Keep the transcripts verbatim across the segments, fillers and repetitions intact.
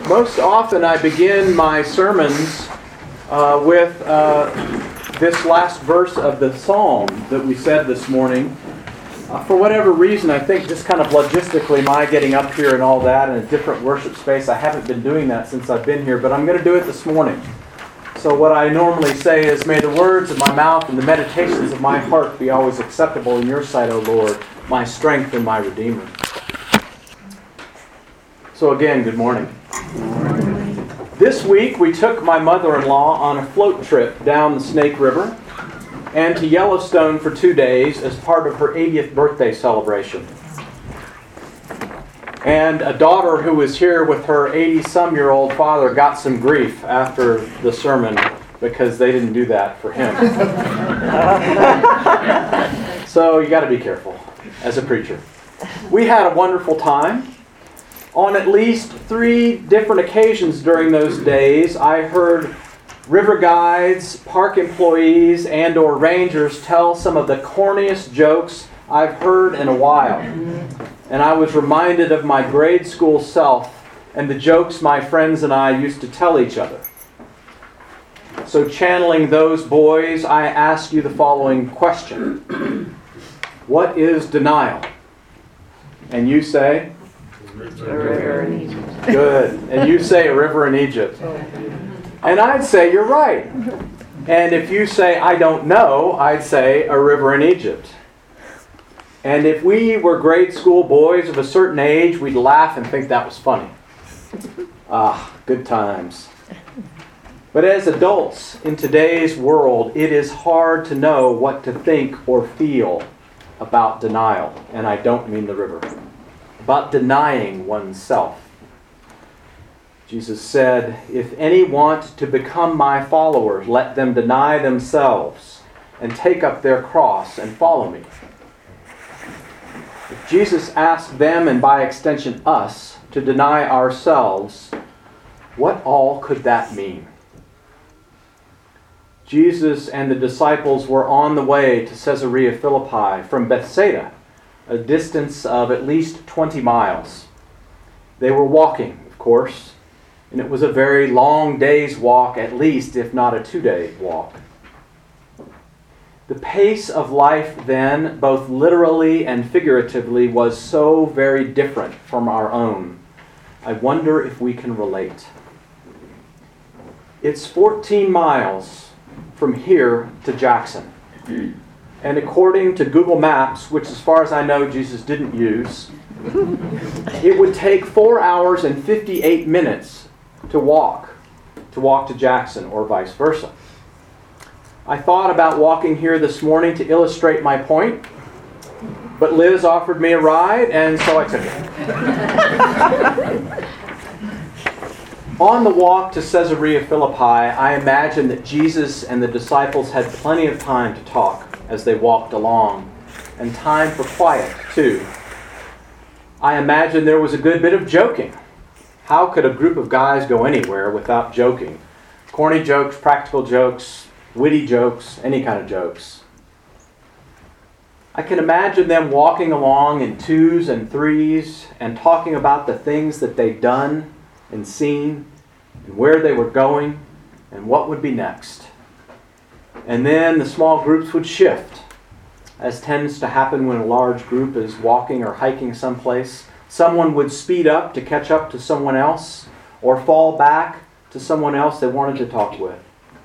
Most often I begin my sermons uh, with uh, this last verse of the psalm that we said this morning. Uh, for whatever reason, I think just kind of logistically, my getting up here and all that in a different worship space, I haven't been doing that since I've been here, but I'm going to do it this morning. So what I normally say is, may the words of my mouth and the meditations of my heart be always acceptable in your sight, O Lord, my strength and my Redeemer. So again, good morning. Good morning. This week we took my mother-in-law on a float trip down the Snake River and to Yellowstone for two days as part of her eightieth birthday celebration. And a daughter who was here with her eighty-some-year-old father got some grief after the sermon because they didn't do that for him. So you got to be careful as a preacher. We had a wonderful time. On at least three different occasions during those days, I heard river guides, park employees, and or rangers tell some of the corniest jokes I've heard in a while. And I was reminded of my grade school self and the jokes my friends and I used to tell each other. So channeling those boys, I ask you the following question. What is denial? And you say? A river in Egypt. Good. And you say a river in Egypt. And I'd say you're right. And if you say I don't know, I'd say a river in Egypt. And if we were grade school boys of a certain age, we'd laugh and think that was funny. Ah, good times. But as adults in today's world, it is hard to know what to think or feel about denial. And I don't mean the river. About denying oneself. Jesus said, if any want to become my followers, let them deny themselves and take up their cross and follow me. If Jesus asked them, and by extension us, to deny ourselves, what all could that mean? Jesus and the disciples were on the way to Caesarea Philippi from Bethsaida, a distance of at least twenty miles. They were walking, of course, and it was a very long day's walk, at least, if not a two-day walk. The pace of life then, both literally and figuratively, was so very different from our own. I wonder if we can relate. It's fourteen miles from here to Jackson. And according to Google Maps, which as far as I know Jesus didn't use, it would take four hours and fifty-eight minutes to walk, to walk to Jackson or vice versa. I thought about walking here this morning to illustrate my point, but Liz offered me a ride, and so I took it. On the walk to Caesarea Philippi, I imagine that Jesus and the disciples had plenty of time to talk as they walked along, and time for quiet, too. I imagine there was a good bit of joking. How could a group of guys go anywhere without joking? Corny jokes, practical jokes, witty jokes, any kind of jokes. I can imagine them walking along in twos and threes and talking about the things that they'd done and seen and where they were going and what would be next. And then the small groups would shift, as tends to happen when a large group is walking or hiking someplace. Someone would speed up to catch up to someone else, or fall back to someone else they wanted to talk with.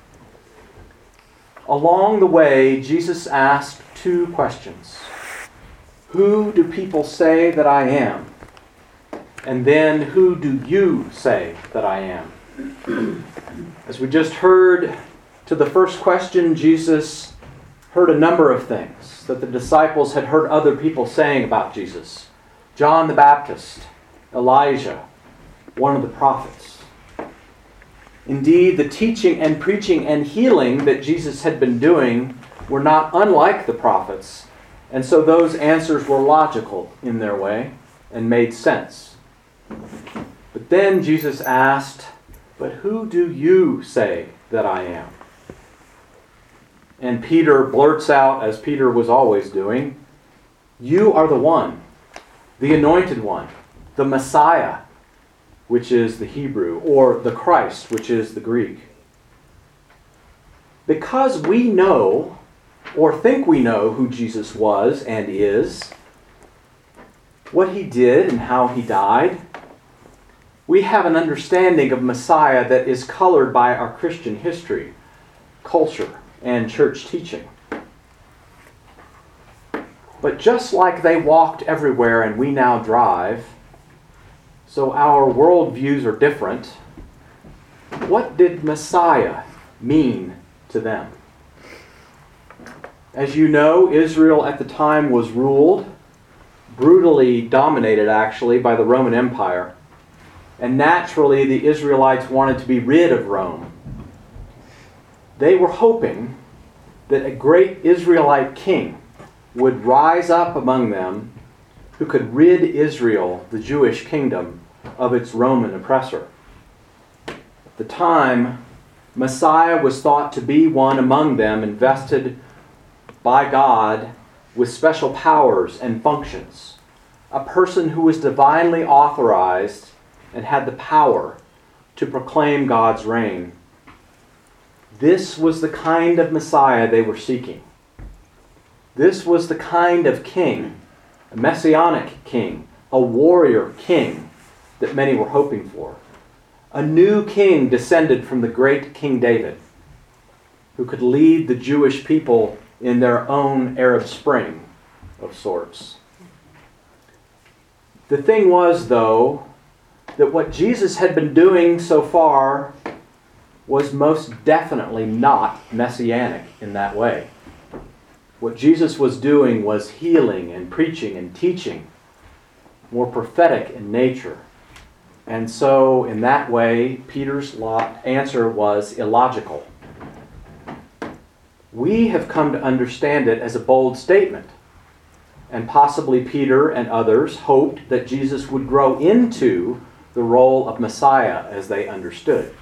Along the way, Jesus asked two questions. Who do people say that I am? And then, who do you say that I am? As we just heard, to the first question, Jesus heard a number of things that the disciples had heard other people saying about Jesus. John the Baptist, Elijah, one of the prophets. Indeed, the teaching and preaching and healing that Jesus had been doing were not unlike the prophets, and so those answers were logical in their way and made sense. But then Jesus asked, but who do you say that I am? And Peter blurts out, as Peter was always doing, you are the one, the anointed one, the Messiah, which is the Hebrew, or the Christ, which is the Greek. Because we know, or think we know, who Jesus was and is, what he did and how he died, we have an understanding of Messiah that is colored by our Christian history, culture, and church teaching. But just like they walked everywhere and we now drive, so our worldviews are different. What did Messiah mean to them? As you know, Israel at the time was ruled, brutally dominated actually, by the Roman Empire. And naturally, the Israelites wanted to be rid of Rome. They were hoping that a great Israelite king would rise up among them who could rid Israel, the Jewish kingdom, of its Roman oppressor. At the time, Messiah was thought to be one among them invested by God with special powers and functions, a person who was divinely authorized and had the power to proclaim God's reign. This was the kind of Messiah they were seeking. This was the kind of king, a messianic king, a warrior king that many were hoping for. A new king descended from the great King David, who could lead the Jewish people in their own Arab Spring of sorts. The thing was, though, that what Jesus had been doing so far was most definitely not messianic in that way. What Jesus was doing was healing and preaching and teaching, more prophetic in nature. And so, in that way, Peter's answer was illogical. We have come to understand it as a bold statement. And possibly Peter and others hoped that Jesus would grow into the role of Messiah as they understood.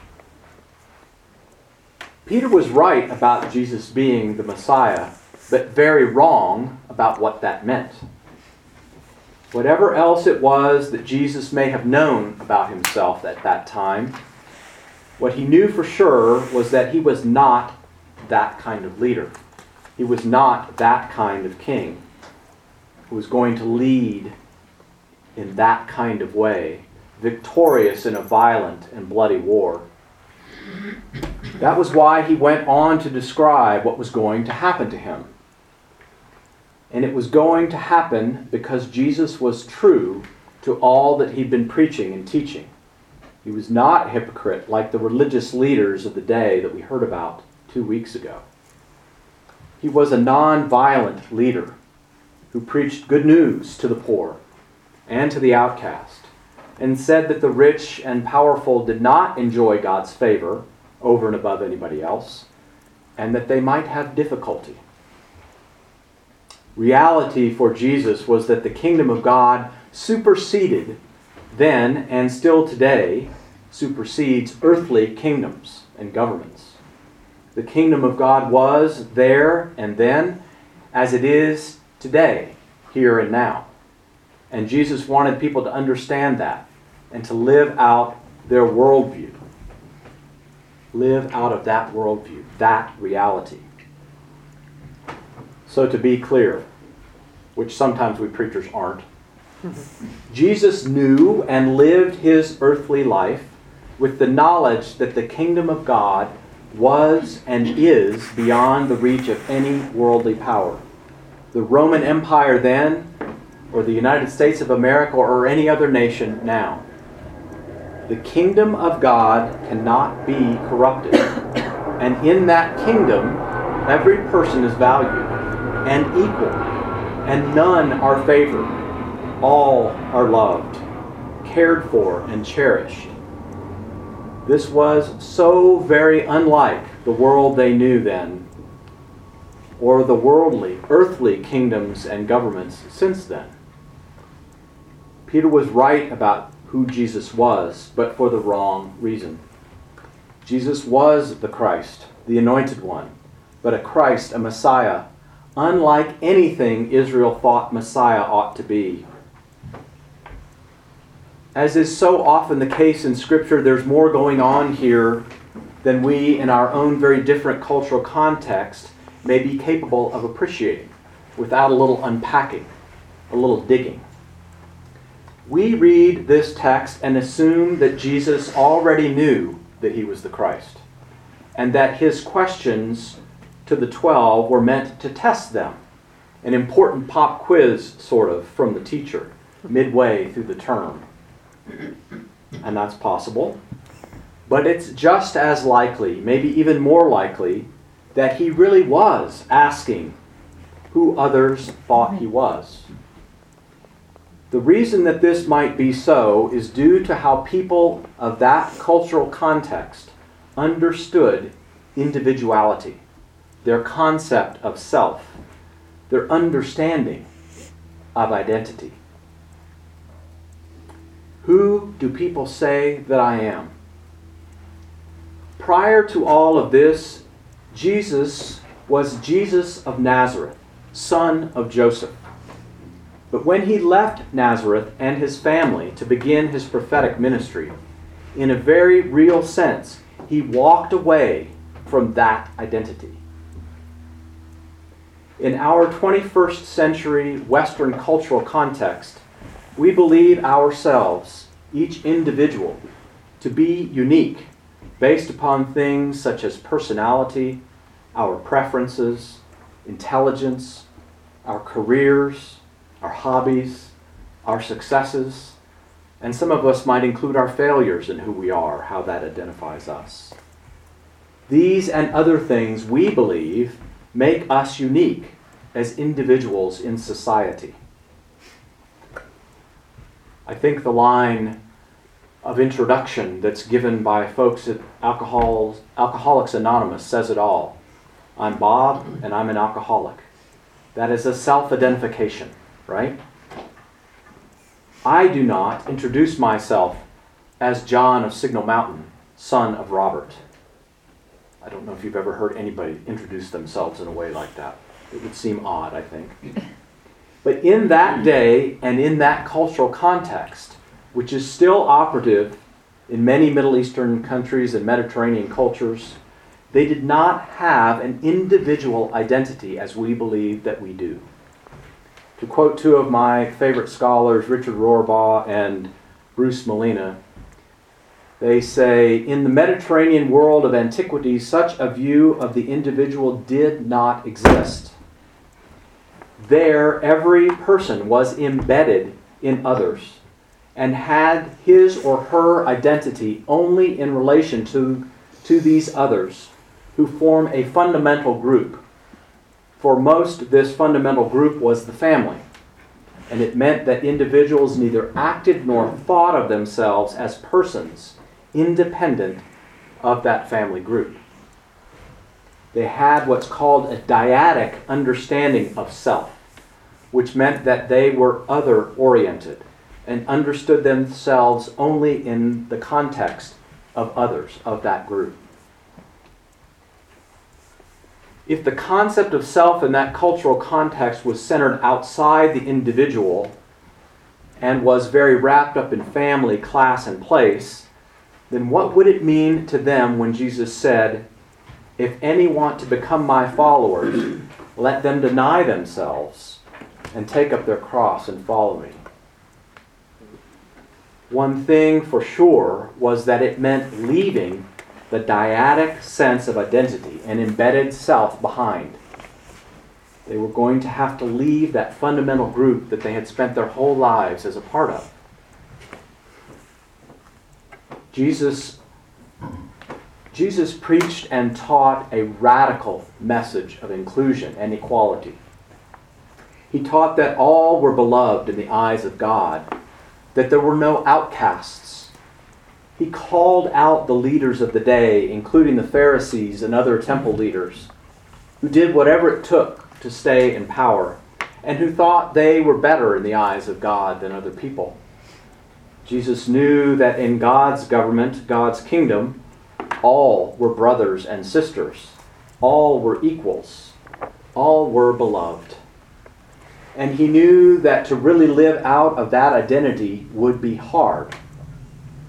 Peter was right about Jesus being the Messiah, but very wrong about what that meant. Whatever else it was that Jesus may have known about himself at that time, what he knew for sure was that he was not that kind of leader. He was not that kind of king who was going to lead in that kind of way, victorious in a violent and bloody war. That was why he went on to describe what was going to happen to him. And it was going to happen because Jesus was true to all that he'd been preaching and teaching. He was not a hypocrite like the religious leaders of the day that we heard about two weeks ago. He was a non-violent leader who preached good news to the poor and to the outcast, and said that the rich and powerful did not enjoy God's favor over and above anybody else, and that they might have difficulty. Reality for Jesus was that the kingdom of God superseded then and still today supersedes earthly kingdoms and governments. The kingdom of God was there and then as it is today, here and now. And Jesus wanted people to understand that and to live out their worldview. Live out of that worldview, that reality. So to be clear, which sometimes we preachers aren't, Jesus knew and lived his earthly life with the knowledge that the kingdom of God was and is beyond the reach of any worldly power. The Roman Empire then, or the United States of America, or any other nation now. The kingdom of God cannot be corrupted. And in that kingdom, every person is valued and equal, and none are favored. All are loved, cared for, and cherished. This was so very unlike the world they knew then, or the worldly, earthly kingdoms and governments since then. Peter was right about who Jesus was, but for the wrong reason. Jesus was the Christ, the Anointed One, but a Christ, a Messiah, unlike anything Israel thought Messiah ought to be. As is so often the case in Scripture, there's more going on here than we, in our own very different cultural context, may be capable of appreciating without a little unpacking, a little digging. We read this text and assume that Jesus already knew that he was the Christ, and that his questions to the twelve were meant to test them, an important pop quiz, sort of, from the teacher, midway through the term. And that's possible. But it's just as likely, maybe even more likely, that he really was asking who others thought he was. The reason that this might be so is due to how people of that cultural context understood individuality, their concept of self, their understanding of identity. Who do people say that I am? Prior to all of this, Jesus was Jesus of Nazareth, son of Joseph. But when he left Nazareth and his family to begin his prophetic ministry, in a very real sense, he walked away from that identity. In our twenty-first century Western cultural context, we believe ourselves, each individual, to be unique based upon things such as personality, our preferences, intelligence, our careers, our hobbies, our successes, and some of us might include our failures in who we are, how that identifies us. These and other things, we believe, make us unique as individuals in society. I think the line of introduction that's given by folks at Alcohol, Alcoholics Anonymous says it all. I'm Bob, and I'm an alcoholic. That is a self-identification, right? I do not introduce myself as John of Signal Mountain, son of Robert. I don't know if you've ever heard anybody introduce themselves in a way like that. It would seem odd, I think. But in that day and in that cultural context, which is still operative in many Middle Eastern countries and Mediterranean cultures, they did not have an individual identity as we believe that we do. To quote two of my favorite scholars, Richard Rohrbaugh and Bruce Molina, they say, in the Mediterranean world of antiquity, such a view of the individual did not exist. There, every person was embedded in others and had his or her identity only in relation to, to these others who form a fundamental group. For most, this fundamental group was the family, and it meant that individuals neither acted nor thought of themselves as persons independent of that family group. They had what's called a dyadic understanding of self, which meant that they were other-oriented and understood themselves only in the context of others, of that group. If the concept of self in that cultural context was centered outside the individual and was very wrapped up in family, class, and place, then what would it mean to them when Jesus said, "If any want to become my followers, let them deny themselves and take up their cross and follow me"? One thing for sure was that it meant leaving the dyadic sense of identity and embedded self behind. They were going to have to leave that fundamental group that they had spent their whole lives as a part of. Jesus, Jesus preached and taught a radical message of inclusion and equality. He taught that all were beloved in the eyes of God, that there were no outcasts. He called out the leaders of the day, including the Pharisees and other temple leaders, who did whatever it took to stay in power, and who thought they were better in the eyes of God than other people. Jesus knew that in God's government, God's kingdom, all were brothers and sisters. All were equals. All were beloved. And he knew that to really live out of that identity would be hard.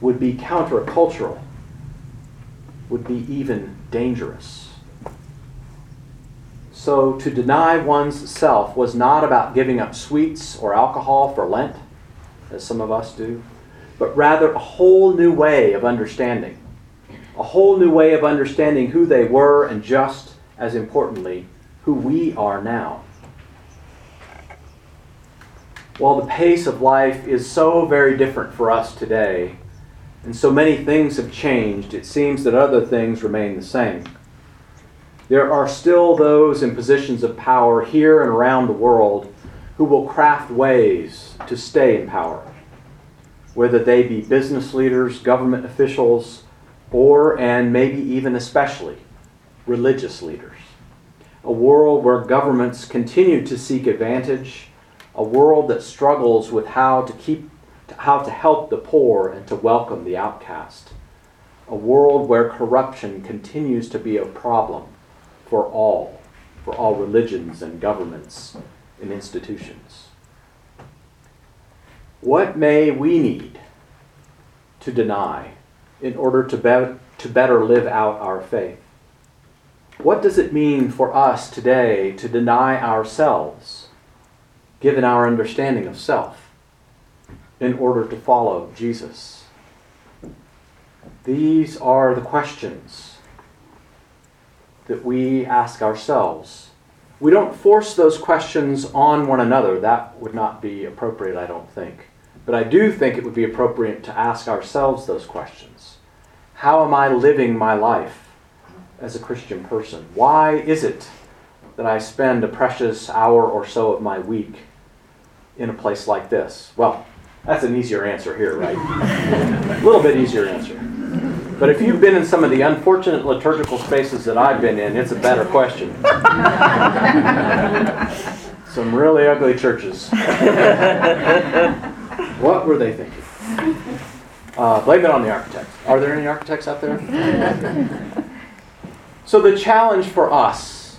would be countercultural, would be even dangerous. So to deny one's self was not about giving up sweets or alcohol for Lent, as some of us do, but rather a whole new way of understanding. A whole new way of understanding who they were and, just as importantly, who we are now. While the pace of life is so very different for us today, and so many things have changed, it seems that other things remain the same. There are still those in positions of power here and around the world who will craft ways to stay in power, whether they be business leaders, government officials, or, and maybe even especially, religious leaders. A world where governments continue to seek advantage, a world that struggles with how to keep, how to help the poor and to welcome the outcast. A world where corruption continues to be a problem for all, for all religions and governments and institutions. What may we need to deny in order to, be- to better live out our faith? What does it mean for us today to deny ourselves, given our understanding of self, in order to follow Jesus? These are the questions that we ask ourselves. We don't force those questions on one another. That would not be appropriate, I don't think. But I do think it would be appropriate to ask ourselves those questions. How am I living my life as a Christian person? Why is it that I spend a precious hour or so of my week in a place like this? Well, that's an easier answer here, right? A little bit easier answer. But if you've been in some of the unfortunate liturgical spaces that I've been in, it's a better question. Some really ugly churches. What were they thinking? Uh, blame it on the architects. Are there any architects out there? So the challenge for us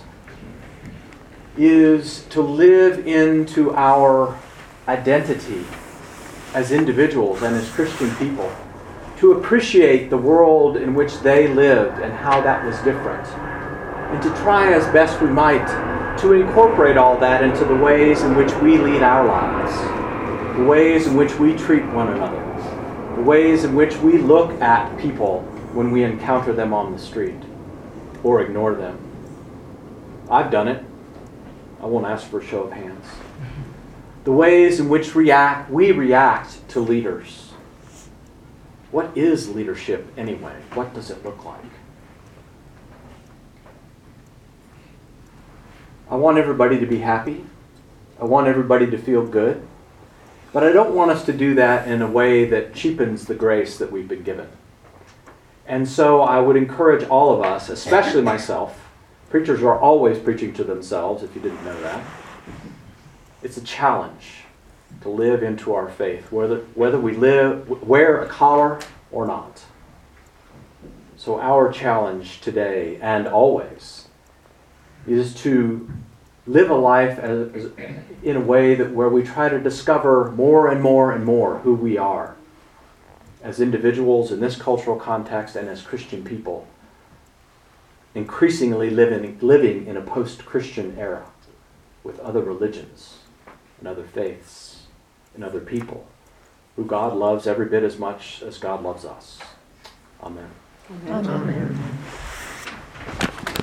is to live into our identity as individuals and as Christian people, to appreciate the world in which they lived and how that was different, and to try as best we might to incorporate all that into the ways in which we lead our lives, the ways in which we treat one another, the ways in which we look at people when we encounter them on the street, or ignore them. I've done it. I won't ask for a show of hands. The ways in which react we react to leaders. What is leadership anyway? What does it look like? I want everybody to be happy. I want everybody to feel good. But I don't want us to do that in a way that cheapens the grace that we've been given. And so I would encourage all of us, especially myself. Preachers are always preaching to themselves, if you didn't know that. It's a challenge to live into our faith, whether, whether we live, wear a collar or not. So our challenge today and always is to live a life as, as, in a way that where we try to discover more and more and more who we are as individuals in this cultural context and as Christian people, increasingly living, living in a post-Christian era with other religions and other faiths and other people who God loves every bit as much as God loves us. Amen. Amen. Amen.